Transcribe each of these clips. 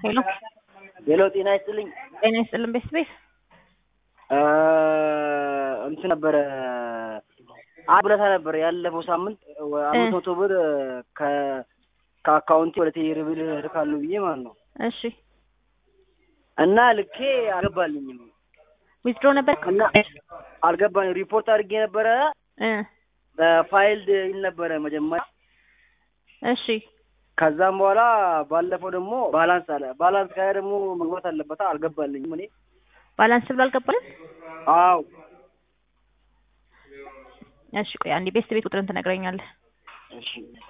ሄሎ ሄሎ ጤና ይስጥልኝ። ጤና ይስጥልኝ ቤት እንትን ነበረ አብለታ ነበር ያለፈው ሳምንት 500 ብር ከአካውንቴ ወደ ቴሌብር ልካለሁ ብዬ ማለት ነው። እሺ እና ልኬ አልገባልኝም። ዊዝድሮ ነበር እና አልገባኝ ሪፖርት አድርጌ ነበረ በፋይል ይል ነበረ መጀመሪያ። እሺ ከዛም በኋላ ባለፈው ደግሞ ባላንስ አለ። ባላንስ ጋር ደግሞ መግባት አለበት አልገባልኝም። እኔ ባላንስ ብሎ አልገባልኝ። አዎ እሺ ቆይ አንዴ ቤት ቁጥርን ትነግረኛለህ? እሺ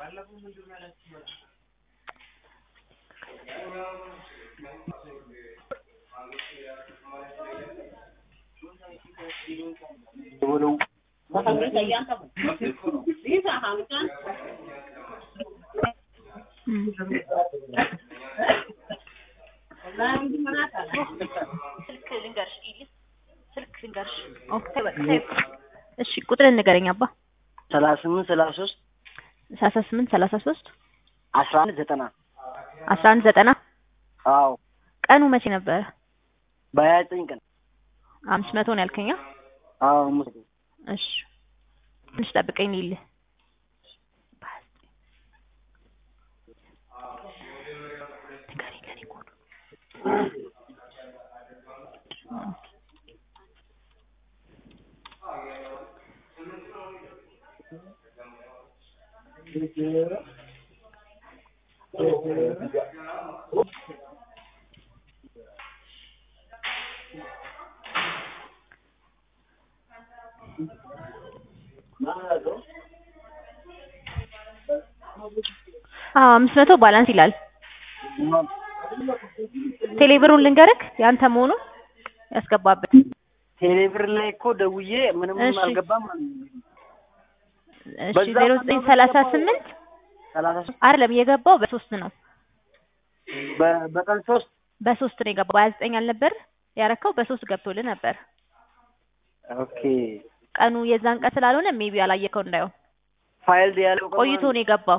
ስልክ ልንገርሽ። ኦኬ በቃ እሺ ቁጥርን ንገረኝ አባ። 38 33 38 33 11 90 አዎ ቀኑ መቼ ነበር? በ29 ቀን 500 ነው ያልከኝ? አዎ እሺ ትንሽ ጠብቀኝ ልልህ። አዎ 500 ባላንስ ይላል። ቴሌብሩን ልንገርክ ያንተ መሆኑን ያስገባበት። ቴሌብር ላይ እኮ ደውዬ ምንም አልገባም። እሺ 0938 አይደለም የገባው በ3 ነው። በቀን 3 በ3 ነው የገባው። በ29 አልነበር ያረከው በ3 ገብቶልህ ነበር። ኦኬ ቀኑ የዛን ቀን ስላልሆነ ሜቢ አላየከው እንዳይሆን ፋይል ያለው ቆይቶ ነው የገባው።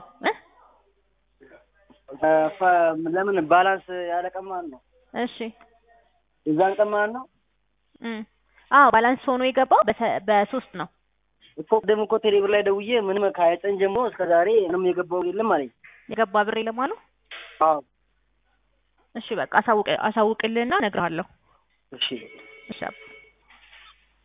ለምን ባላንስ ያለቀማን ነው? እሺ የዛን ቀን ማለት ነው። አዎ ባላንስ ሆኖ የገባው በ3 ነው እኮ። ደግሞ እኮ ቴሌብር ላይ ደውዬ ምንም ከ29 ጀምሮ እስከ ዛሬ ምንም የገባው የለም አለኝ። የገባ ብር የለም አሉ? አዎ እሺ በቃ አሳውቅልህና እነግርሃለሁ። እሺ እሺ